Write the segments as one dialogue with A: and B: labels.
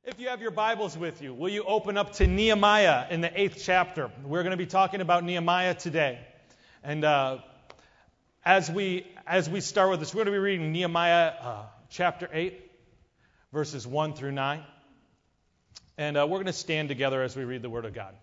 A: If you have your Bibles with you, will you open up to Nehemiah in the 8th chapter? We're going to be talking about Nehemiah today. And as we start with this, we're going to be reading Nehemiah chapter 8, verses 1 through 9. And we're going to stand together as we read the Word of God.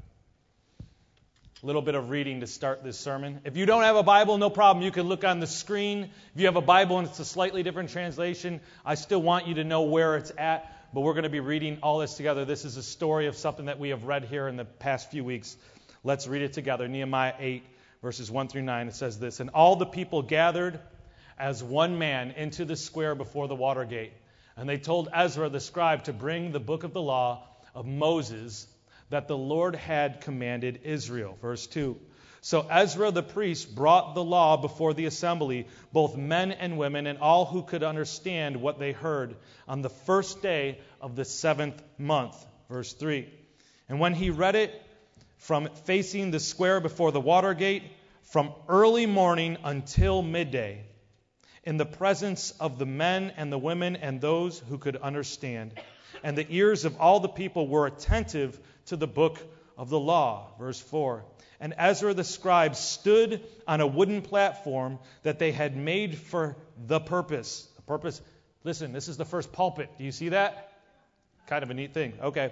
A: A little bit of reading to start this sermon. If you don't have a Bible, no problem. You can look on the screen. If you have a Bible and it's a slightly different translation, I still want you to know where it's at. But we're going to be reading all this together. This is a story of something that we have read here in the past few weeks. Let's read it together. Nehemiah 8, verses 1 through 9. It says this: And all the people gathered as one man into the square before the water gate. And they told Ezra the scribe to bring the book of the law of Moses that the Lord had commanded Israel. Verse 2. So Ezra the priest brought the law before the assembly, both men and women, and all who could understand what they heard, on the first day of the 7th month. Verse 3. And when he read it from facing the square before the water gate, from early morning until midday, in the presence of the men and the women and those who could understand, and the ears of all the people were attentive to the book of the law. Verse 4. And Ezra the scribe stood on a wooden platform that they had made for the purpose. The purpose, listen, this is the first pulpit. Do you see that? Kind of a neat thing. Okay.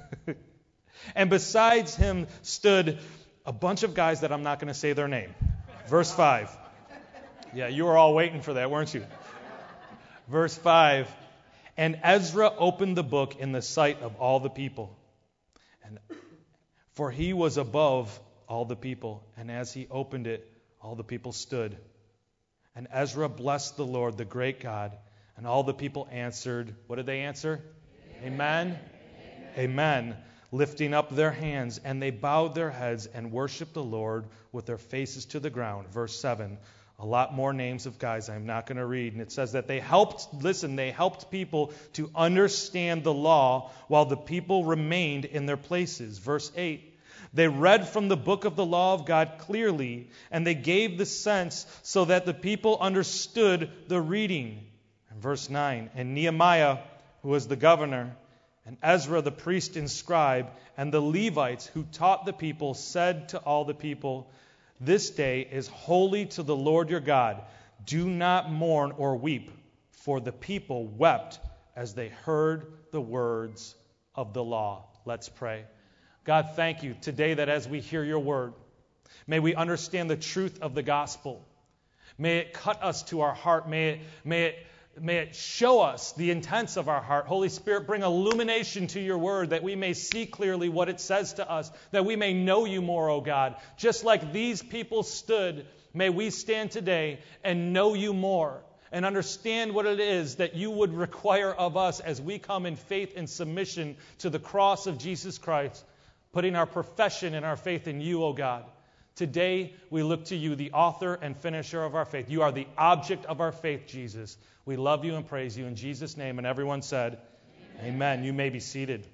A: And besides him stood a bunch of guys that I'm not going to say their name. Verse 5. Yeah, you were all waiting for that, weren't you? Verse 5. And Ezra opened the book in the sight of all the people. And for he was above all the people, and as he opened it, all the people stood. And Ezra blessed the Lord, the great God, and all the people answered. What did they answer? Amen. Amen. Lifting up their hands, and they bowed their heads and worshiped the Lord with their faces to the ground. Verse 7. A lot more names of guys I'm not going to read. And it says that they helped people to understand the law while the people remained in their places. Verse 8. They read from the book of the law of God clearly, and they gave the sense so that the people understood the reading. And verse 9. And Nehemiah, who was the governor, and Ezra the priest and scribe, and the Levites who taught the people, said to all the people, This day is holy to the Lord your God. Do not mourn or weep. For the people wept as they heard the words of the law. Let's pray. God, thank you today that as we hear your word, may we understand the truth of the gospel. May it cut us to our heart. May it show us the intents of our heart. Holy Spirit, bring illumination to your word that we may see clearly what it says to us, that we may know you more, O God. Just like these people stood, may we stand today and know you more and understand what it is that you would require of us as we come in faith and submission to the cross of Jesus Christ, putting our profession and our faith in you, O God. Today, we look to you, the author and finisher of our faith. You are the object of our faith, Jesus. We love you and praise you in Jesus' name. And everyone said, Amen. You may be seated.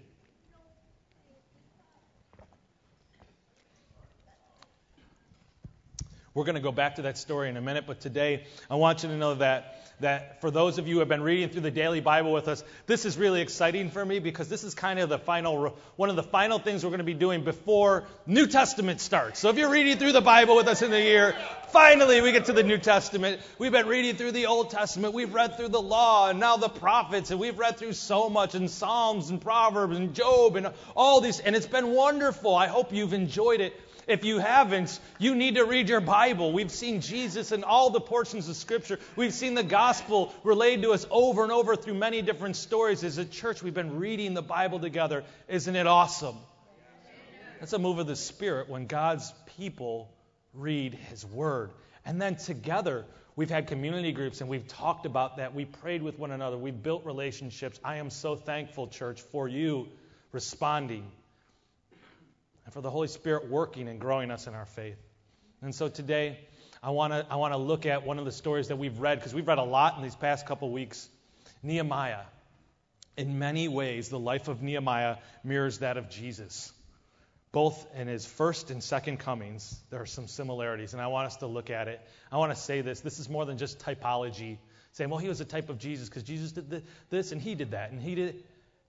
A: We're going to go back to that story in a minute, but today I want you to know that for those of you who have been reading through the daily Bible with us, this is really exciting for me because this is kind of one of the final things we're going to be doing before New Testament starts. So if you're reading through the Bible with us in the year, finally we get to the New Testament. We've been reading through the Old Testament. We've read through the law and now the prophets, and we've read through so much in Psalms and Proverbs and Job and all these, and it's been wonderful. I hope you've enjoyed it. If you haven't, you need to read your Bible. We've seen Jesus in all the portions of Scripture. We've seen the gospel relayed to us over and over through many different stories. As a church, we've been reading the Bible together. Isn't it awesome? That's a move of the Spirit when God's people read His Word. And then together, we've had community groups and we've talked about that. We prayed with one another. We built relationships. I am so thankful, church, for you responding and for the Holy Spirit working and growing us in our faith. And so today, I want to look at one of the stories that we've read, because we've read a lot in these past couple weeks. Nehemiah. In many ways, the life of Nehemiah mirrors that of Jesus. Both in his first and second comings, there are some similarities, and I want us to look at it. I want to say this. This is more than just typology, saying, well, he was a type of Jesus because Jesus did this and he did that and he did.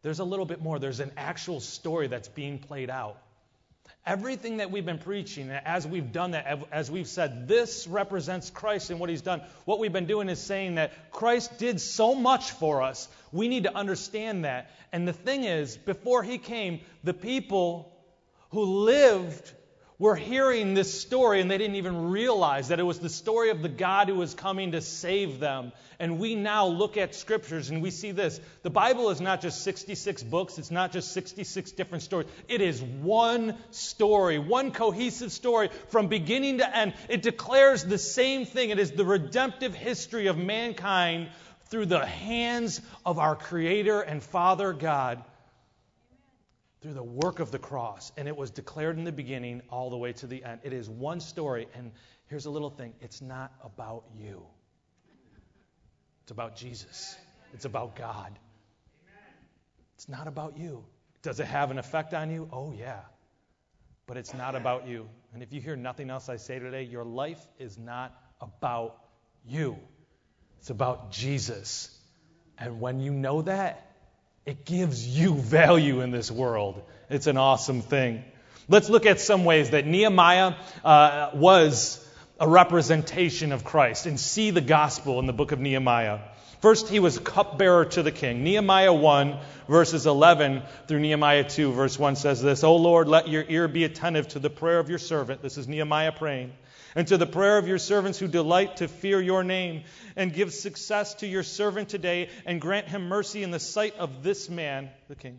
A: There's a little bit more. There's an actual story that's being played out. Everything that we've been preaching, as we've done that, as we've said, this represents Christ and what He's done. What we've been doing is saying that Christ did so much for us. We need to understand that. And the thing is, before He came, the people who lived were hearing this story, and they didn't even realize that it was the story of the God who was coming to save them. And we now look at Scriptures and we see this. The Bible is not just 66 books. It's not just 66 different stories. It is one story, one cohesive story from beginning to end. It declares the same thing. It is the redemptive history of mankind through the hands of our Creator and Father God, through the work of the cross. And it was declared in the beginning all the way to the end. It is one story. And here's a little thing. It's not about you. It's about Jesus. It's about God. It's not about you. Does it have an effect on you? Oh, yeah. But it's not about you. And if you hear nothing else I say today, your life is not about you. It's about Jesus. And when you know that, it gives you value in this world. It's an awesome thing. Let's look at some ways that Nehemiah was a representation of Christ and see the gospel in the book of Nehemiah. First, he was cupbearer to the king. Nehemiah 1, verses 11 through Nehemiah 2, verse 1 says this, O Lord, let your ear be attentive to the prayer of your servant. This is Nehemiah praying. And to the prayer of your servants who delight to fear your name, and give success to your servant today, and grant him mercy in the sight of this man, the king.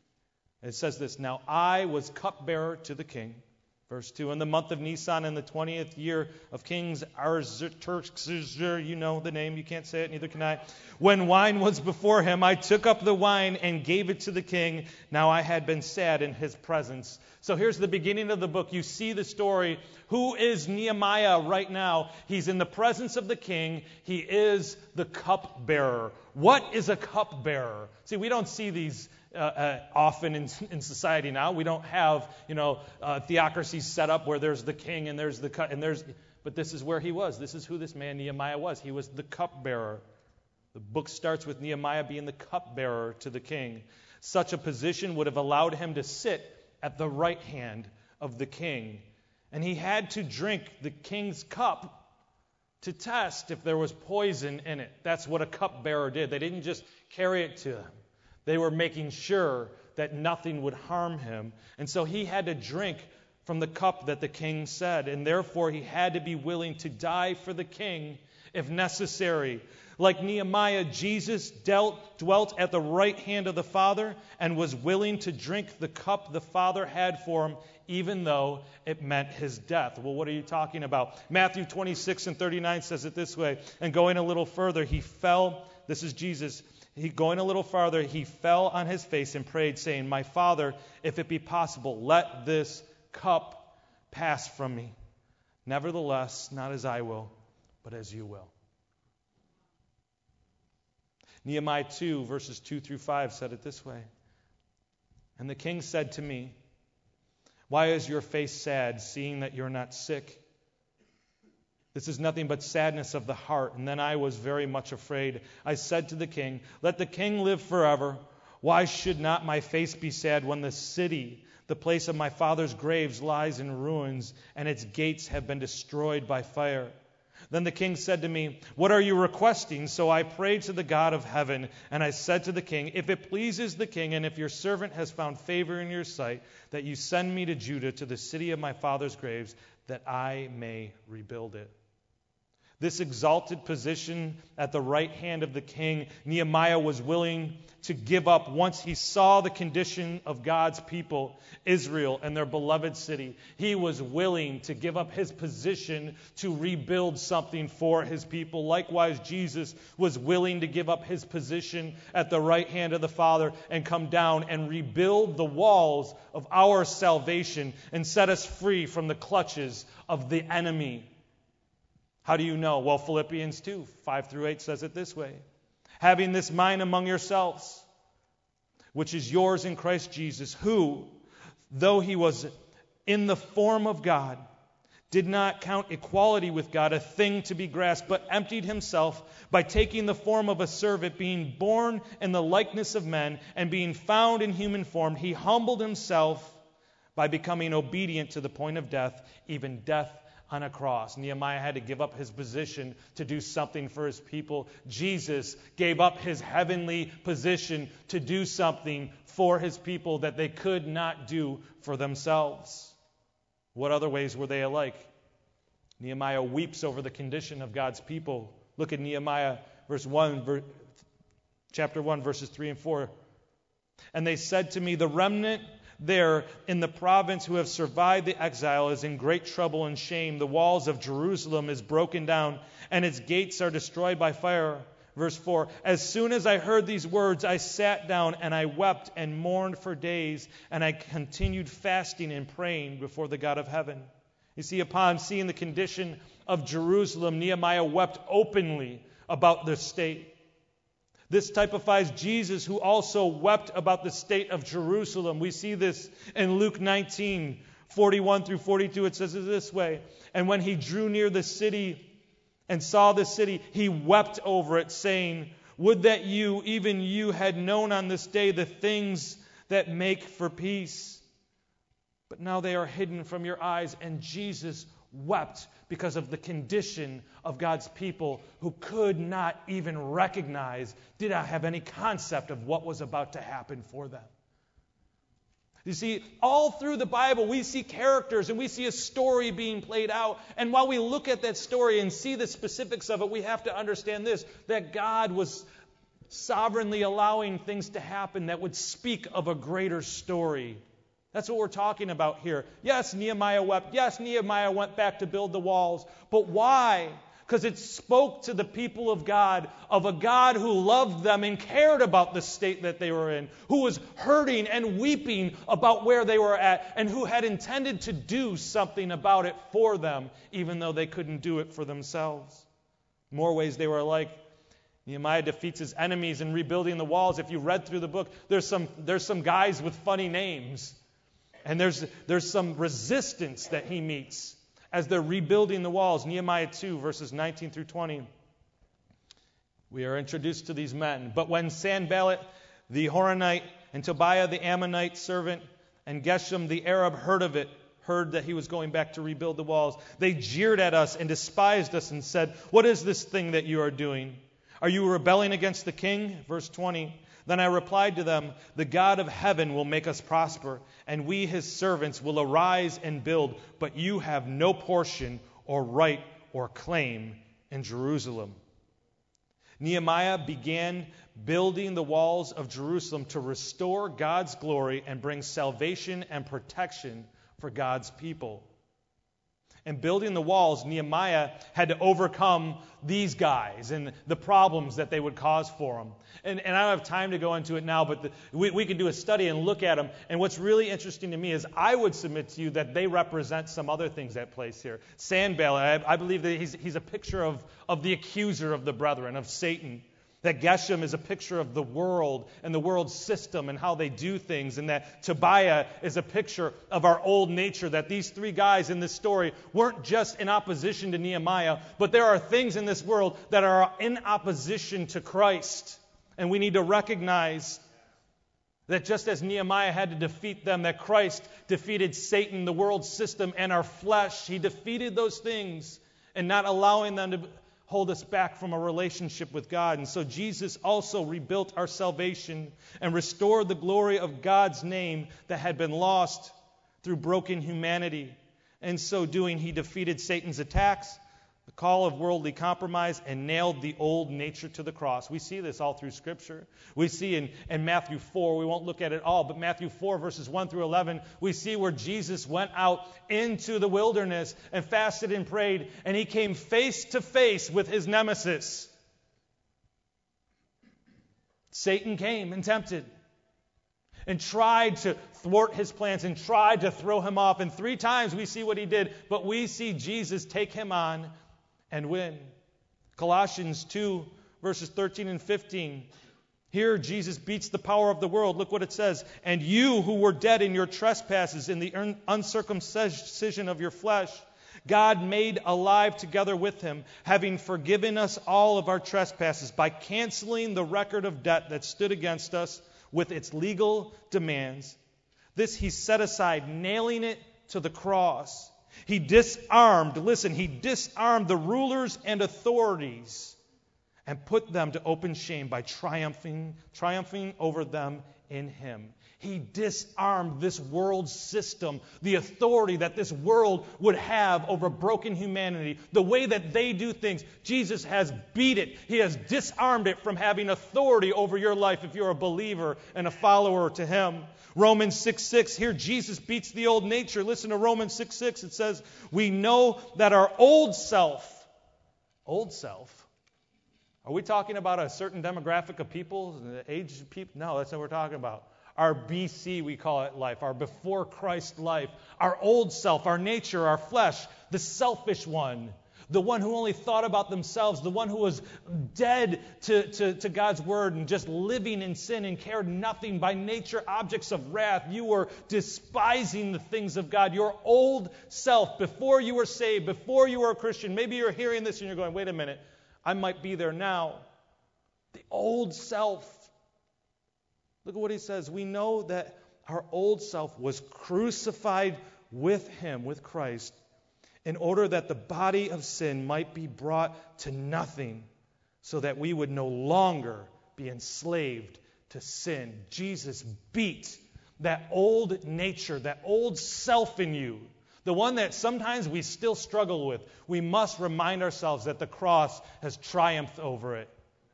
A: It says this, Now I was cupbearer to the king. Verse 2, in the month of Nisan, in the 20th year of King Artaxerxes, you know the name, you can't say it, neither can I. When wine was before him, I took up the wine and gave it to the king. Now I had been sad in his presence. So here's the beginning of the book. You see the story. Who is Nehemiah right now? He's in the presence of the king. He is the cupbearer. What is a cupbearer? See, we don't see these often in society now. We don't have, theocracies set up where there's the king and there's the cup and there's. But this is where he was. This is who this man Nehemiah was. He was the cupbearer. The book starts with Nehemiah being the cupbearer to the king. Such a position would have allowed him to sit at the right hand of the king, and he had to drink the king's cup to test if there was poison in it. That's what a cupbearer did. They didn't just carry it to him. They were making sure that nothing would harm him. And so he had to drink from the cup that the king said. And therefore he had to be willing to die for the king if necessary. Like Nehemiah, Jesus dwelt at the right hand of the Father and was willing to drink the cup the Father had for him, even though it meant his death. Well, what are you talking about? Matthew 26 and 39 says it this way. And going a little further, he fell. This is Jesus. Going a little farther, he fell on his face and prayed, saying, My Father, if it be possible, let this cup pass from me. Nevertheless, not as I will, but as you will. Nehemiah 2, verses 2 through 5 said it this way. And the king said to me, Why is your face sad, seeing that you're not sick? This is nothing but sadness of the heart. And then I was very much afraid. I said to the king, Let the king live forever. Why should not my face be sad when the city, the place of my father's graves, lies in ruins, and its gates have been destroyed by fire? Then the king said to me, What are you requesting? So I prayed to the God of heaven, and I said to the king, If it pleases the king, and if your servant has found favor in your sight, that you send me to Judah, to the city of my father's graves, that I may rebuild it. This exalted position at the right hand of the king, Nehemiah was willing to give up once he saw the condition of God's people, Israel, and their beloved city. He was willing to give up his position to rebuild something for his people. Likewise, Jesus was willing to give up his position at the right hand of the Father and come down and rebuild the walls of our salvation and set us free from the clutches of the enemy. How do you know? Well, Philippians 2, 5 through 8 says it this way. Having this mind among yourselves, which is yours in Christ Jesus, who, though he was in the form of God, did not count equality with God a thing to be grasped, but emptied himself by taking the form of a servant, being born in the likeness of men, and being found in human form, he humbled himself by becoming obedient to the point of death, even death on a cross. Nehemiah had to give up his position to do something for his people. Jesus gave up his heavenly position to do something for his people that they could not do for themselves. What other ways were they alike? Nehemiah weeps over the condition of God's people. Look at Nehemiah chapter 1, verses 3 and 4. And they said to me, the remnant there in the province who have survived the exile is in great trouble and shame. The walls of Jerusalem is broken down, and its gates are destroyed by fire. Verse 4, as soon as I heard these words, I sat down and I wept and mourned for days, and I continued fasting and praying before the God of heaven. You see, upon seeing the condition of Jerusalem, Nehemiah wept openly about the state. This typifies Jesus, who also wept about the state of Jerusalem. We see this in Luke 19, 41 through 42. It says it this way, and when he drew near the city and saw the city, he wept over it, saying, would that you, even you, had known on this day the things that make for peace. But now they are hidden from your eyes. And Jesus wept because of the condition of God's people who could not even recognize, did not have any concept of what was about to happen for them. You see, all through the Bible, we see characters and we see a story being played out. And while we look at that story and see the specifics of it, we have to understand this, that God was sovereignly allowing things to happen that would speak of a greater story. That's what we're talking about here. Yes, Nehemiah wept. Yes, Nehemiah went back to build the walls. But why? Because it spoke to the people of God, of a God who loved them and cared about the state that they were in, who was hurting and weeping about where they were at, and who had intended to do something about it for them, even though they couldn't do it for themselves. In more ways they were alike. Nehemiah defeats his enemies in rebuilding the walls. If you read through the book, there's some guys with funny names. And there's some resistance that he meets as they're rebuilding the walls. Nehemiah 2, verses 19 through 20. We are introduced to these men. But when Sanballat the Horonite and Tobiah the Ammonite servant and Geshem the Arab heard that he was going back to rebuild the walls, they jeered at us and despised us and said, what is this thing that you are doing? Are you rebelling against the king? Verse 20. Then I replied to them, the God of heaven will make us prosper, and we his servants will arise and build, but you have no portion or right or claim in Jerusalem. Nehemiah began building the walls of Jerusalem to restore God's glory and bring salvation and protection for God's people. And building the walls, Nehemiah had to overcome these guys and the problems that they would cause for him. And I don't have time to go into it now, but we could do a study and look at them. And what's really interesting to me is I would submit to you that they represent some other things at place here. Sanballat, I believe that he's a picture of the accuser of the brethren, of Satan. That Geshem is a picture of the world and the world system and how they do things. And that Tobiah is a picture of our old nature. That these three guys in this story weren't just in opposition to Nehemiah, but there are things in this world that are in opposition to Christ. And we need to recognize that just as Nehemiah had to defeat them, that Christ defeated Satan, the world system, and our flesh. He defeated those things and not allowing them to hold us back from a relationship with God. And so Jesus also rebuilt our salvation and restored the glory of God's name that had been lost through broken humanity. In so doing, he defeated Satan's attacks, the call of worldly compromise, and nailed the old nature to the cross. We see this all through Scripture. We see in Matthew 4, we won't look at it all, but Matthew 4, verses 1 through 11, we see where Jesus went out into the wilderness and fasted and prayed, and he came face to face with his nemesis. Satan came and tempted and tried to thwart his plans and tried to throw him off. And 3 times we see what he did, but we see Jesus take him on and win. Colossians 2, verses 13 and 15. Here Jesus beats the power of the world. Look what it says. And you who were dead in your trespasses, in the uncircumcision of your flesh, God made alive together with him, having forgiven us all of our trespasses by canceling the record of debt that stood against us with its legal demands. This he set aside, nailing it to the cross. He disarmed the rulers and authorities and put them to open shame by triumphing over them in him. He disarmed this world system, the authority that this world would have over broken humanity, the way that they do things. Jesus has beat it. He has disarmed it from having authority over your life if you're a believer and a follower to him. Romans 6:6, here Jesus beats the old nature. Listen to Romans 6:6. It says, we know that our old self, are we talking about a certain demographic of people, age of people? No, that's what we're talking about. Our BC, we call it life, our before Christ life, our old self, our nature, our flesh, the selfish one, the one who only thought about themselves, the one who was dead to God's word and just living in sin and cared nothing, by nature objects of wrath. You were despising the things of God. Your old self, before you were saved, before you were a Christian. Maybe you're hearing this and you're going, wait a minute, I might be there now. The old self. Look at what he says. We know that our old self was crucified with him, with Christ, in order that the body of sin might be brought to nothing, so that we would no longer be enslaved to sin. Jesus beat that old nature, that old self in you, the one that sometimes we still struggle with. We must remind ourselves that the cross has triumphed over it.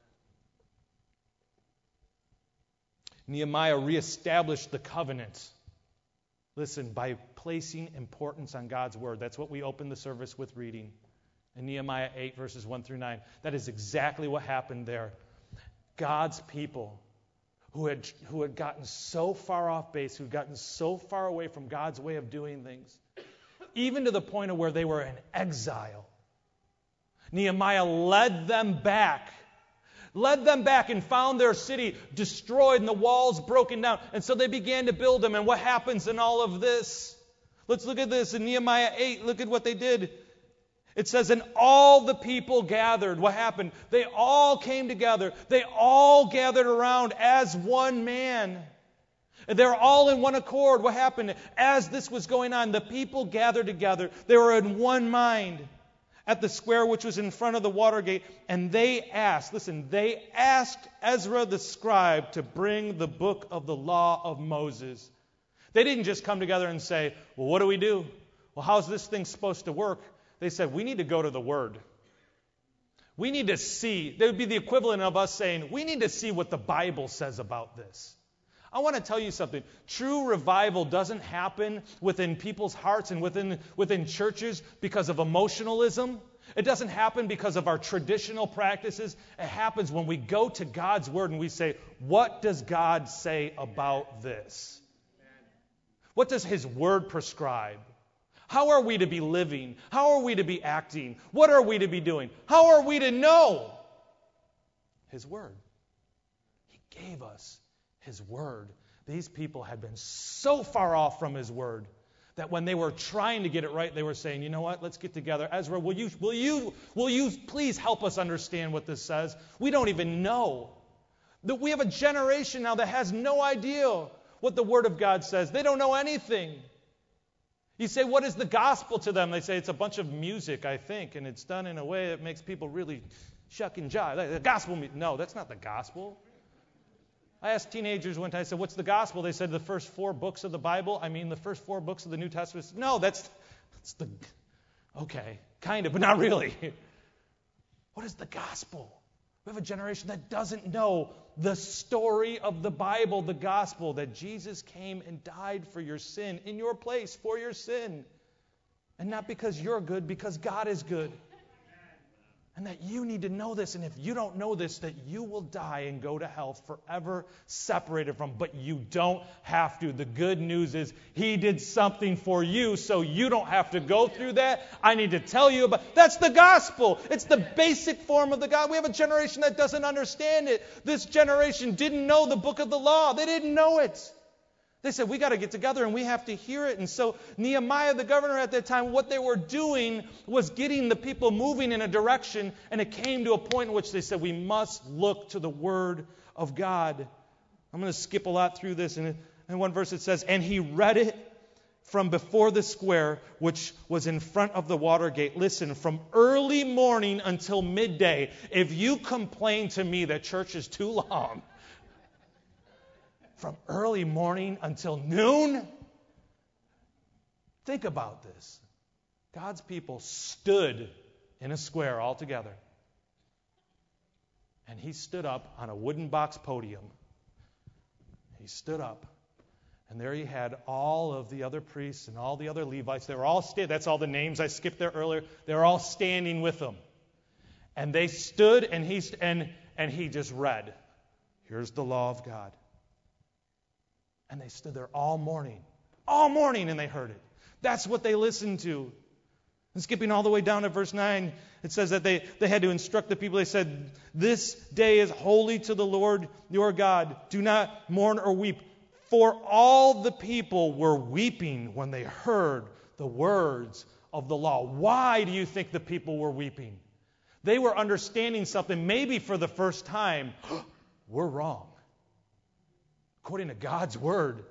A: Nehemiah reestablished the covenant. Listen, by placing importance on God's word. That's what we opened the service with reading in Nehemiah 8, verses 1 through 9. That is exactly what happened there. God's people who had gotten so far off base, who had gotten so far away from God's way of doing things, even to the point of where they were in exile. Nehemiah led them back and found their city destroyed and the walls broken down. And so they began to build them. And what happens in all of this? Let's look at this in Nehemiah 8. Look at what they did. It says, and all the people gathered. What happened? They all came together. They all gathered around as one man. They're all in one accord. What happened? As this was going on, the people gathered together. They were in one mind at the square which was in front of the water gate, and they asked Ezra the scribe to bring the book of the law of Moses. They didn't just come together and say, well, what do we do? Well, how's this thing supposed to work? They said, we need to go to the Word. We need to see. That would be the equivalent of us saying, we need to see what the Bible says about this. I want to tell you something. True revival doesn't happen within people's hearts and within churches because of emotionalism. It doesn't happen because of our traditional practices. It happens when we go to God's Word and we say, what does God say about this? What does His Word prescribe? How are we to be living? How are we to be acting? What are we to be doing? How are we to know His Word? He gave us His Word. These people had been so far off from His Word that when they were trying to get it right, they were saying, you know what, let's get together. Ezra, will you please help us understand what this says? We don't even know. That we have a generation now that has no idea what the Word of God says. They don't know anything. You say, what is the gospel to them? They say it's a bunch of music, I think, and it's done in a way that makes people really shuck and jive. The gospel, no, that's not the gospel. I asked teenagers one time, I said, what's the gospel? They said the first 4 books of the Bible. I mean, the first 4 books of the New Testament. No, that's the, okay, kind of, but not really. What is the gospel? We have a generation that doesn't know the story of the Bible, the gospel, that Jesus came and died for your sin, in your place, for your sin. And not because you're good, because God is good. And that you need to know this, and if you don't know this, that you will die and go to hell forever separated from. But you don't have to. The good news is He did something for you, so you don't have to go through that. I need to tell you about. That's the gospel. It's the basic form of the gospel. We have a generation that doesn't understand it. This generation didn't know the book of the law. They didn't know it. They said, we got to get together and we have to hear it. And so Nehemiah, the governor at that time, what they were doing was getting the people moving in a direction. And it came to a point in which they said, we must look to the Word of God. I'm going to skip a lot through this. And in one verse it says, and he read it from before the square, which was in front of the water gate. Listen, from early morning until midday. If you complain to me that church is too long, from early morning until noon? Think about this. God's people stood in a square all together. And he stood up on a wooden box podium. He stood up. And there he had all of the other priests and all the other Levites. They were all that's all the names I skipped there earlier. They were all standing with him. And they stood and he just read. Here's the law of God. And they stood there all morning, and they heard it. That's what they listened to. And skipping all the way down to verse 9, it says that they had to instruct the people. They said, this day is holy to the Lord your God. Do not mourn or weep. For all the people were weeping when they heard the words of the law. Why do you think the people were weeping? They were understanding something, maybe for the first time. We're wrong. According to God's word.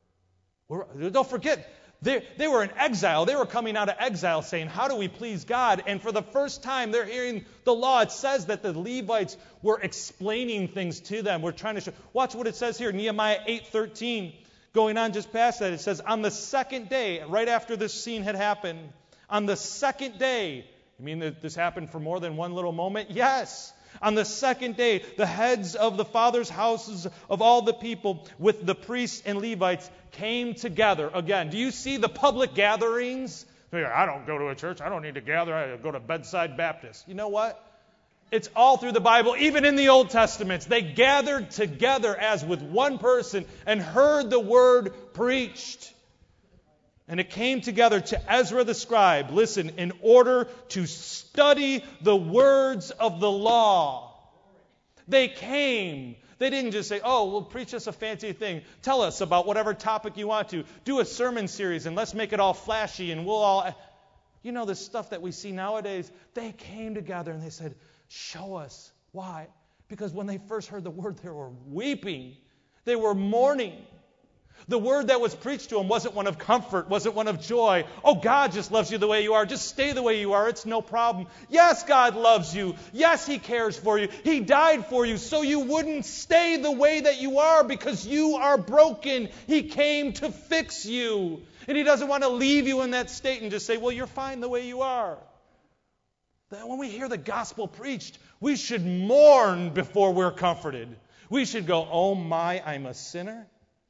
A: Don't forget, they were in exile. They were coming out of exile saying, how do we please God? And for the first time, they're hearing the law. It says that the Levites were explaining things to them. We're trying to show. Watch what it says here, Nehemiah 8:13. Going on just past that, it says, on the second day, right after this scene had happened, on the second day, you mean that this happened for more than one little moment? Yes. On the second day, the heads of the fathers' houses of all the people with the priests and Levites came together. Again, do you see the public gatherings? I don't go to a church. I don't need to gather. I go to Bedside Baptist. You know what? It's all through the Bible, even in the Old Testament. They gathered together as with one person and heard the word preached. And it came together to Ezra the scribe, listen, in order to study the words of the law. They came. They didn't just say, oh, well, preach us a fancy thing. Tell us about whatever topic you want to. Do a sermon series and let's make it all flashy and we'll all... You know, the stuff that we see nowadays. They came together and they said, show us. Why? Because when they first heard the word, they were weeping. They were mourning. The word that was preached to them wasn't one of comfort, wasn't one of joy. Oh, God just loves you the way you are. Just stay the way you are. It's no problem. Yes, God loves you. Yes, He cares for you. He died for you so you wouldn't stay the way that you are because you are broken. He came to fix you. And He doesn't want to leave you in that state and just say, well, you're fine the way you are. When we hear the gospel preached, we should mourn before we're comforted. We should go, oh my, I'm a sinner.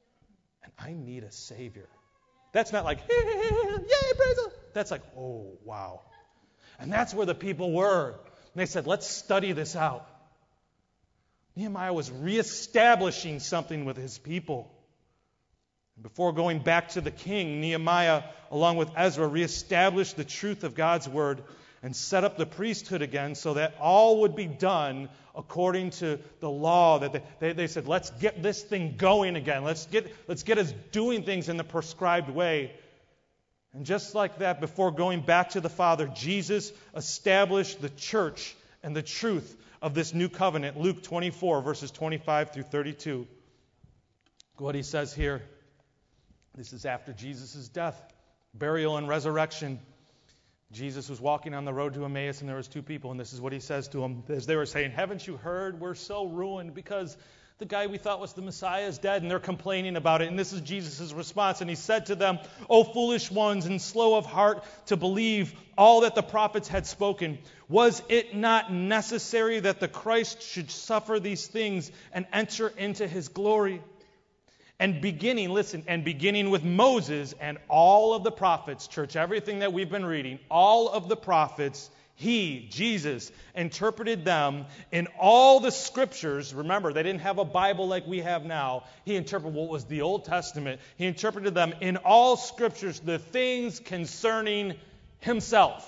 A: I need a Savior. That's not like, yay, praise the Lord. That's like, oh, wow. And that's where the people were. And they said, let's study this out. Nehemiah was reestablishing something with his people. Before going back to the king, Nehemiah, along with Ezra, reestablished the truth of God's word and set up the priesthood again so that all would be done according to the law. That they said, let's get this thing going again. Let's get us doing things in the prescribed way. And just like that, before going back to the Father, Jesus established the church and the truth of this new covenant. Luke 24, verses 25 through 32. What he says here, this is after Jesus' death, burial, and resurrection. Jesus was walking on the road to Emmaus, and there was two people, and this is what he says to them as they were saying, haven't you heard? We're so ruined because the guy we thought was the Messiah is dead, and they're complaining about it. And this is Jesus' response, and he said to them, O foolish ones and slow of heart to believe all that the prophets had spoken. Was it not necessary that the Christ should suffer these things and enter into His glory? And beginning with Moses and all of the prophets, church, everything that we've been reading, all of the prophets, He, Jesus, interpreted them in all the scriptures. Remember, they didn't have a Bible like we have now. He interpreted what was the Old Testament. He interpreted them in all scriptures, the things concerning Himself.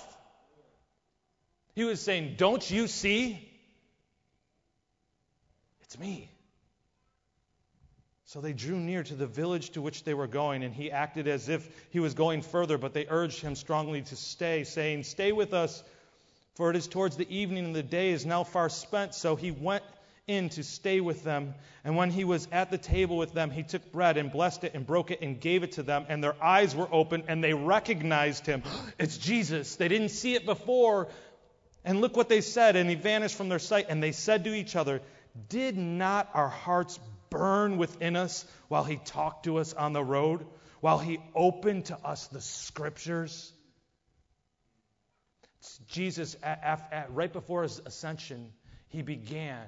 A: He was saying, don't you see? It's me. So they drew near to the village to which they were going, and he acted as if he was going further, but they urged him strongly to stay, saying, "Stay with us, for it is towards the evening, and the day is now far spent." So he went in to stay with them. And when he was at the table with them, he took bread and blessed it and broke it and gave it to them. And their eyes were opened, and they recognized him. It's Jesus. They didn't see it before. And look what they said. And he vanished from their sight. And they said to each other, "Did not our hearts burn within us while he talked to us on the road, while he opened to us the Scriptures?" Jesus, right before his ascension, he began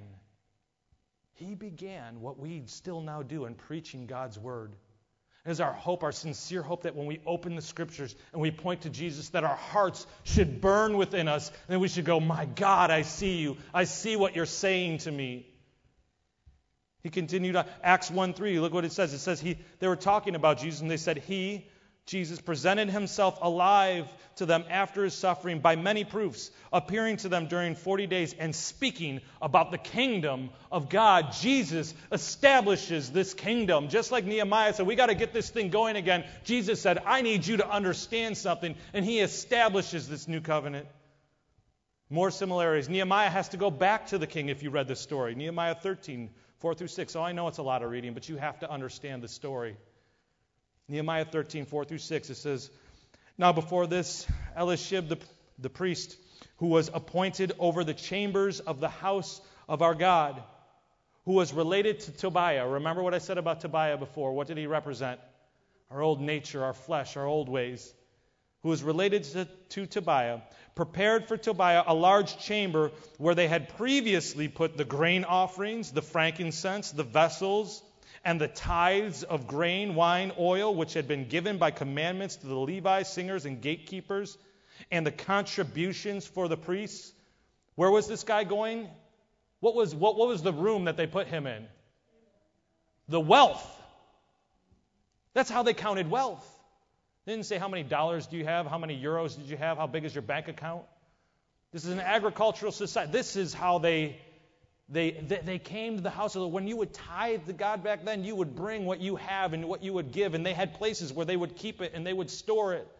A: what we still now do in preaching God's Word. It is our hope, our sincere hope, that when we open the Scriptures and we point to Jesus, that our hearts should burn within us, and we should go, "My God, I see you. I see what you're saying to me." He continued on, Acts 1:3, look what it says. It says they were talking about Jesus, and they said, Jesus, presented himself alive to them after his suffering by many proofs, appearing to them during 40 days and speaking about the kingdom of God. Jesus establishes this kingdom. Just like Nehemiah said, we got to get this thing going again. Jesus said, "I need you to understand something," and he establishes this new covenant. More similarities. Nehemiah has to go back to the king if you read this story. Nehemiah 13, 4 through 6. Oh, I know it's a lot of reading, but you have to understand the story. Nehemiah 13, 4 through 6, it says, "Now before this, Eliashib the priest, who was appointed over the chambers of the house of our God, who was related to Tobiah." Remember what I said about Tobiah before. What did he represent? Our old nature, our flesh, our old ways. Who was related to Tobiah, prepared for Tobiah a large chamber where they had previously put the grain offerings, the frankincense, the vessels, and the tithes of grain, wine, oil, which had been given by commandments to the Levites, singers, and gatekeepers, and the contributions for the priests. Where was this guy going? What was the room that they put him in? The wealth. That's how they counted wealth. They didn't say how many dollars do you have, how many euros did you have, how big is your bank account. This is an agricultural society. This is how they came to the house of the Lord. When you would tithe to God back then, you would bring what you have and what you would give, and they had places where they would keep it and they would store it.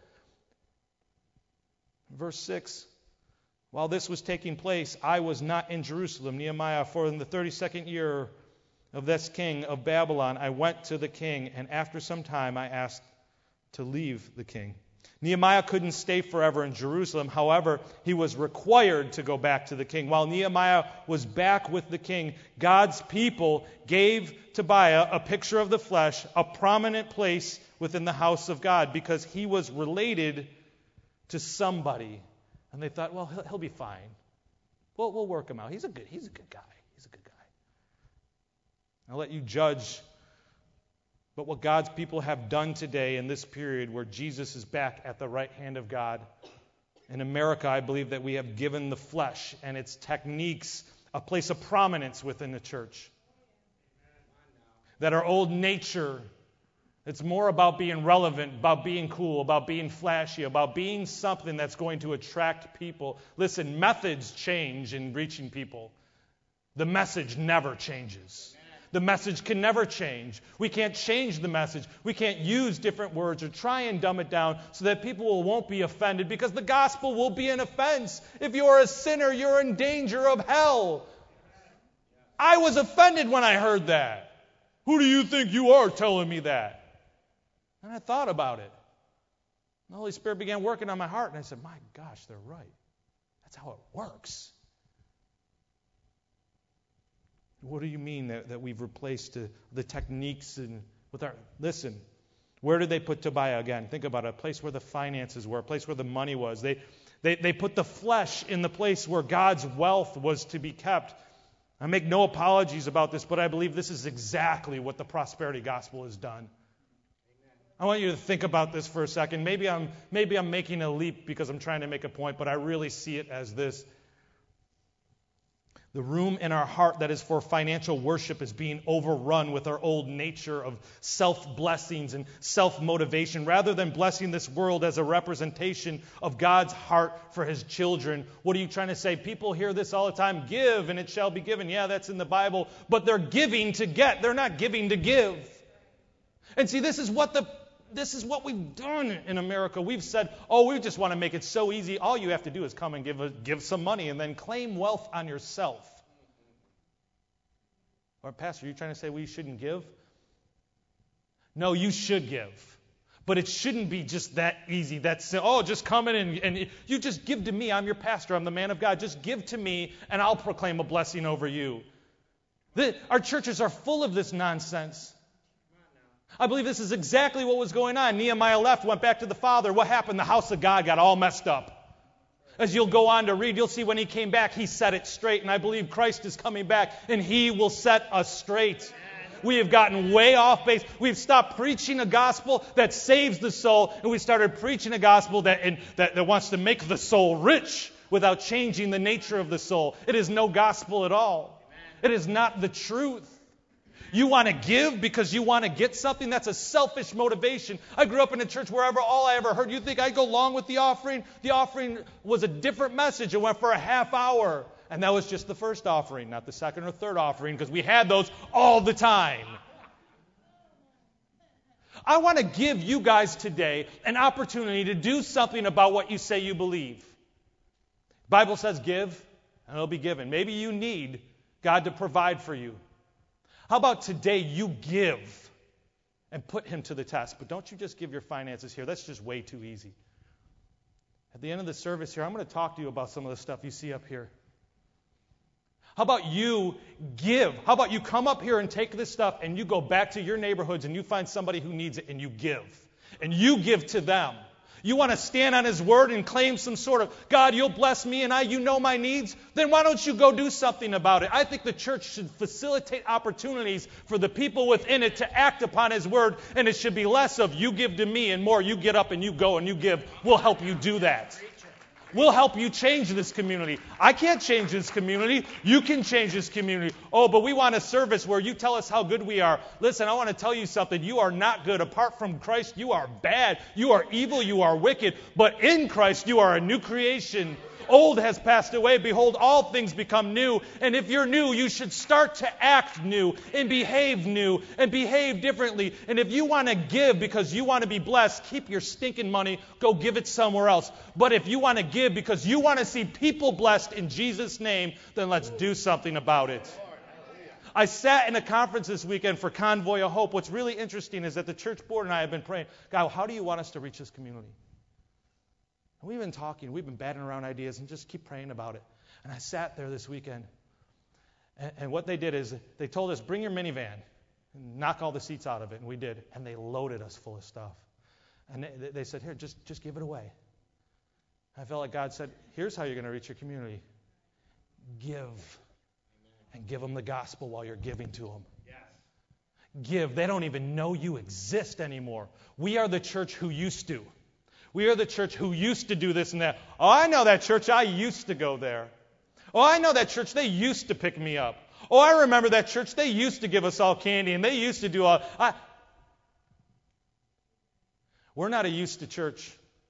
A: Verse 6, "While this was taking place, I was not in Jerusalem, Nehemiah, for in the 32nd year of this king of Babylon, I went to the king, and after some time I asked to leave the king." Nehemiah couldn't stay forever in Jerusalem. However, he was required to go back to the king. While Nehemiah was back with the king, God's people gave Tobiah a picture of the flesh, a prominent place within the house of God, because he was related to somebody. And they thought, well, he'll be fine. We'll work him out. He's a good guy. He's a good guy. I'll let you judge. But what God's people have done today in this period where Jesus is back at the right hand of God, in America, I believe that we have given the flesh and its techniques a place of prominence within the church. That our old nature, it's more about being relevant, about being cool, about being flashy, about being something that's going to attract people. Listen, methods change in reaching people. The message never changes. The message can never change. We can't change the message. We can't use different words or try and dumb it down so that people won't be offended, because the gospel will be an offense. If you're a sinner, you're in danger of hell. I was offended when I heard that. Who do you think you are telling me that? And I thought about it. The Holy Spirit began working on my heart, and I said, my gosh, they're right. That's how it works. What do you mean that we've replaced the techniques with our... Listen, where did they put Tobiah again? Think about it. A place where the finances were, a place where the money was. They put the flesh in the place where God's wealth was to be kept. I make no apologies about this, but I believe this is exactly what the prosperity gospel has done. I want you to think about this for a second. Maybe I'm making a leap because I'm trying to make a point, but I really see it as this. The room in our heart that is for financial worship is being overrun with our old nature of self-blessings and self-motivation. Rather than blessing this world as a representation of God's heart for His children, what are you trying to say? People hear this all the time, give and it shall be given. Yeah, that's in the Bible, but they're giving to get. They're not giving to give. And see, this is what we've done in America. We've said, oh, we just want to make it so easy. All you have to do is come and give some money and then claim wealth on yourself. Or, Pastor, are you trying to say we shouldn't give? No, you should give. But it shouldn't be just that easy. Just come in and you just give to me. I'm your pastor. I'm the man of God. Just give to me and I'll proclaim a blessing over you. Our churches are full of this nonsense. I believe this is exactly what was going on. Nehemiah left, went back to the Father. What happened? The house of God got all messed up. As you'll go on to read, you'll see when he came back, he set it straight. And I believe Christ is coming back, and he will set us straight. We have gotten way off base. We've stopped preaching a gospel that saves the soul, and we started preaching a gospel that wants to make the soul rich without changing the nature of the soul. It is no gospel at all. It is not the truth. You want to give because you want to get something? That's a selfish motivation. I grew up in a church where all I ever heard, you think I'd go along with the offering? The offering was a different message. It went for a half hour. And that was just the first offering, not the second or third offering, because we had those all the time. I want to give you guys today an opportunity to do something about what you say you believe. The Bible says give, and it'll be given. Maybe you need God to provide for you. How about today you give and put him to the test? But don't you just give your finances here. That's just way too easy. At the end of the service here, I'm going to talk to you about some of the stuff you see up here. How about you give? How about you come up here and take this stuff and you go back to your neighborhoods and you find somebody who needs it and you give. And you give to them. You want to stand on his word and claim some sort of, God, you'll bless me and you know my needs? Then why don't you go do something about it? I think the church should facilitate opportunities for the people within it to act upon his word, and it should be less of you give to me and more you get up and you go and you give. We'll help you do that. We'll help you change this community. I can't change this community. You can change this community. Oh, but we want a service where you tell us how good we are. Listen, I want to tell you something. You are not good. Apart from Christ, you are bad. You are evil. You are wicked. But in Christ, you are a new creation. Old has passed away. Behold, all things become new. And if you're new, you should start to act new and behave differently. And if you want to give because you want to be blessed, keep your stinking money. Go give it somewhere else. But if you want to give because you want to see people blessed in Jesus' name, then let's do something about it. I sat in a conference this weekend for Convoy of Hope. What's really interesting is that the church board and I have been praying, God, how do you want us to reach this community? We've been talking, we've been batting around ideas and just keep praying about it. And I sat there this weekend, and what they did is they told us, bring your minivan and knock all the seats out of it, and we did. And they loaded us full of stuff. And they said, here, just give it away. I felt like God said, here's how you're going to reach your community. Give. And give them the gospel while you're giving to them. Yes. Give. They don't even know you exist anymore. We are the church who used to. We are the church who used to do this and that. Oh, I know that church. I used to go there. Oh, I know that church. They used to pick me up. Oh, I remember that church. They used to give us all candy, and they used to do all... We're not a used to church.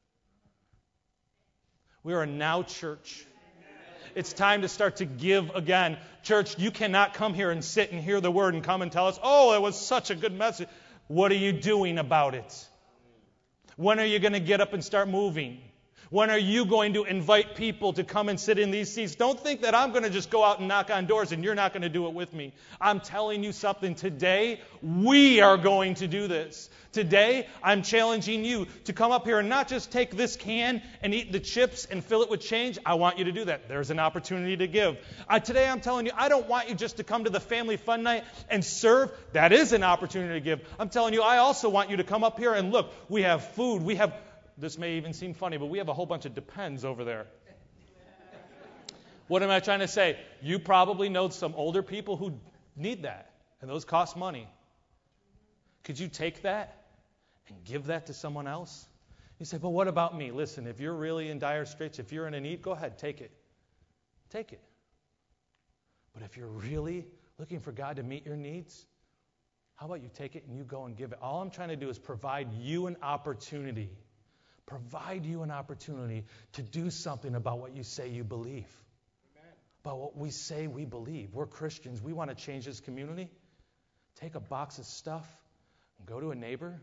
A: We are a now church. It's time to start to give again. Church, you cannot come here and sit and hear the word and come and tell us, oh, it was such a good message. What are you doing about it? When are you going to get up and start moving? When are you going to invite people to come and sit in these seats? Don't think that I'm going to just go out and knock on doors and you're not going to do it with me. I'm telling you something. Today, we are going to do this. Today, I'm challenging you to come up here and not just take this can and eat the chips and fill it with change. I want you to do that. There's an opportunity to give. Today, I'm telling you, I don't want you just to come to the family fun night and serve. That is an opportunity to give. I'm telling you, I also want you to come up here and look. We have food. This may even seem funny, but we have a whole bunch of Depends over there. What am I trying to say? You probably know some older people who need that, and those cost money. Could you take that and give that to someone else? You say, but what about me? Listen, if you're really in dire straits, if you're in a need, go ahead, take it. Take it. But if you're really looking for God to meet your needs, how about you take it and you go and give it? All I'm trying to do is provide you an opportunity. Provide you an opportunity to do something about what you say you believe. Amen. About what we say we believe. We're Christians. We want to change this community. Take a box of stuff. Go to a neighbor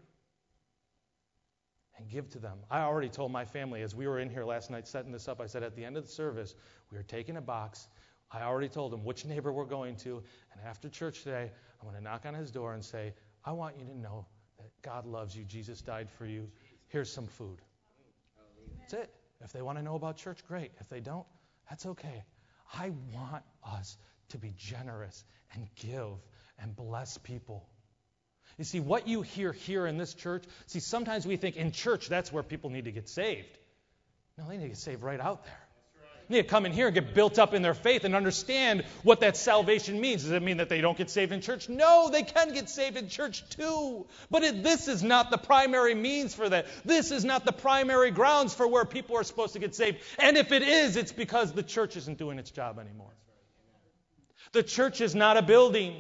A: and give to them. I already told my family as we were in here last night setting this up, I said at the end of the service, we are taking a box. I already told them which neighbor we're going to. And after church today, I'm going to knock on his door and say, I want you to know that God loves you. Jesus died for you. Here's some food. That's it. If they want to know about church, great. If they don't, that's okay. I want us to be generous and give and bless people. You see, what you hear here in this church, sometimes we think in church that's where people need to get saved. No, they need to get saved right out there. They need to come in here and get built up in their faith and understand what that salvation means. Does it mean that they don't get saved in church? No, they can get saved in church too. But this is not the primary means for that. This is not the primary grounds for where people are supposed to get saved. And if it is, it's because the church isn't doing its job anymore. The church is not a building.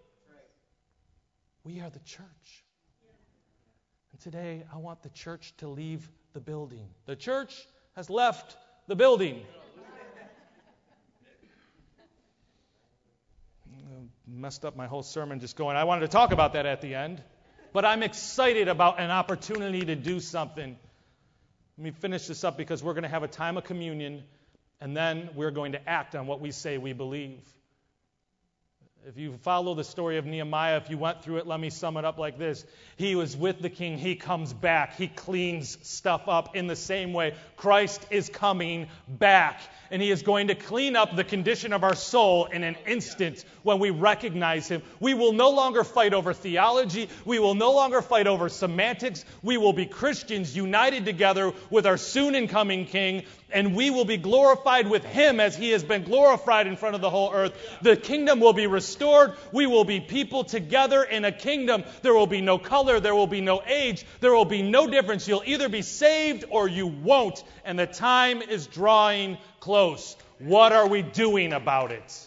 A: We are the church. And today, I want the church to leave the building. The church has left the building. Messed up my whole sermon just going, I wanted to talk about that at the end. But I'm excited about an opportunity to do something. Let me finish this up because we're going to have a time of communion, and then we're going to act on what we say we believe. If you follow the story of Nehemiah, if you went through it, let me sum it up like this. He was with the king. He comes back. He cleans stuff up in the same way. Christ is coming back. And He is going to clean up the condition of our soul in an instant when we recognize Him. We will no longer fight over theology. We will no longer fight over semantics. We will be Christians united together with our soon and coming King. And we will be glorified with Him as He has been glorified in front of the whole earth. The kingdom will be restored. We will be people together in a kingdom. There will be no color. There will be no age. There will be no difference. You'll either be saved or you won't. And the time is drawing close. What are we doing about it?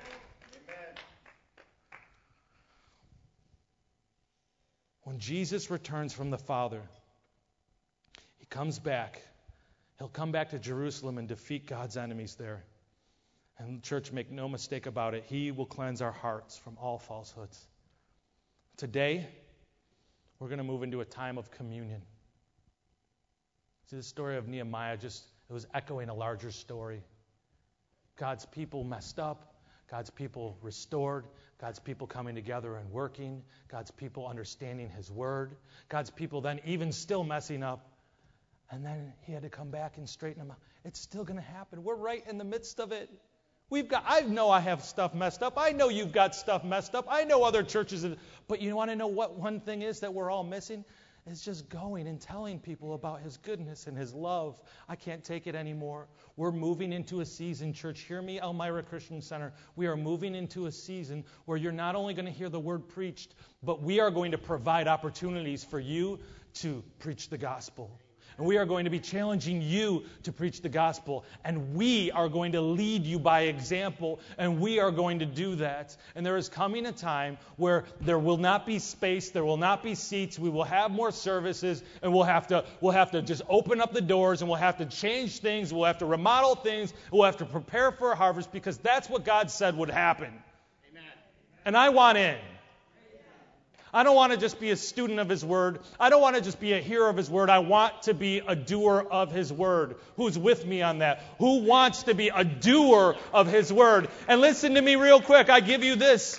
A: When Jesus returns from the Father, He comes back. He'll come back to Jerusalem and defeat God's enemies there. And church, make no mistake about it, He will cleanse our hearts from all falsehoods. Today, we're going to move into a time of communion. See, the story of Nehemiah it was echoing a larger story. God's people messed up. God's people restored. God's people coming together and working. God's people understanding His word. God's people then even still messing up. And then He had to come back and straighten them out. It's still going to happen. We're right in the midst of it. I know I have stuff messed up. I know you've got stuff messed up. I know other churches. But you want to know what one thing is that we're all missing? It's just going and telling people about His goodness and His love. I can't take it anymore. We're moving into a season, church. Hear me, Elmira Christian Center. We are moving into a season where you're not only going to hear the word preached, but we are going to provide opportunities for you to preach the gospel. And we are going to be challenging you to preach the gospel. And we are going to lead you by example. And we are going to do that. And there is coming a time where there will not be space. There will not be seats. We will have more services. And we'll have to just open up the doors. And we'll have to change things. We'll have to remodel things. We'll have to prepare for a harvest. Because that's what God said would happen. Amen. And I want in. I don't want to just be a student of His word. I don't want to just be a hearer of His word. I want to be a doer of His word. Who's with me on that? Who wants to be a doer of His word? And listen to me real quick. I give you this.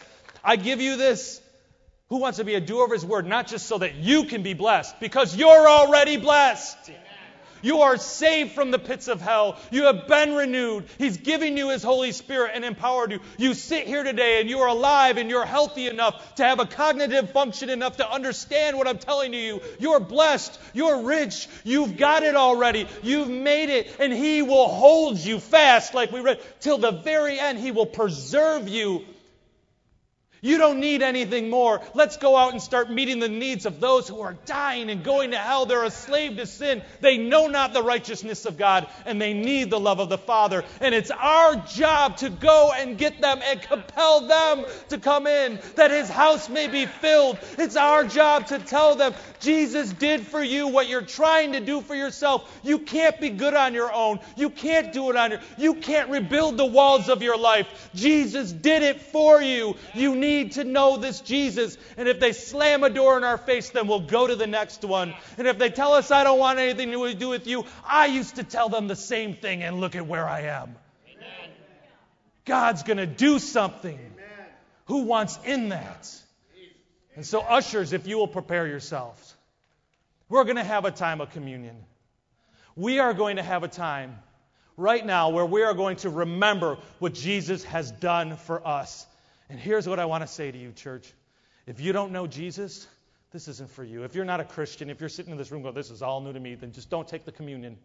A: Who wants to be a doer of His word? Not just so that you can be blessed, because you're already blessed. You are saved from the pits of hell. You have been renewed. He's giving you His Holy Spirit and empowered you. You sit here today and you are alive and you're healthy enough to have a cognitive function enough to understand what I'm telling you. You're blessed. You're rich. You've got it already. You've made it. And He will hold you fast, like we read, till the very end. He will preserve you. You don't need anything more. Let's go out and start meeting the needs of those who are dying and going to hell. They're a slave to sin. They know not the righteousness of God, and they need the love of the Father. And it's our job to go and get them and compel them to come in, that His house may be filled. It's our job to tell them, Jesus did for you what you're trying to do for yourself. You can't be good on your own. You can't do it on your own. You can't rebuild the walls of your life. Jesus did it for you. You need need to know this Jesus. And if they slam a door in our face, then we'll go to the next one. And if they tell us, I don't want anything to do with you, I used to tell them the same thing, and look at where I am. Amen. God's going to do something. Amen. Who wants in that? And so, ushers, if you will prepare yourselves, we're going to have a time of communion. We are going to have a time right now where we are going to remember what Jesus has done for us. And here's what I want to say to you, church. If you don't know Jesus, this isn't for you. If you're not a Christian, if you're sitting in this room going, this is all new to me, then just don't take the communion.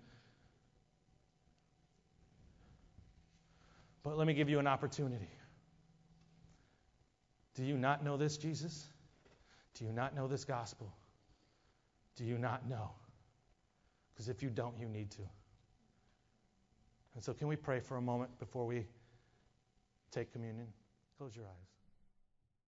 A: But let me give you an opportunity. Do you not know this Jesus? Do you not know this gospel? Do you not know? Because if you don't, you need to. And so can we pray for a moment before we take communion? Close your eyes.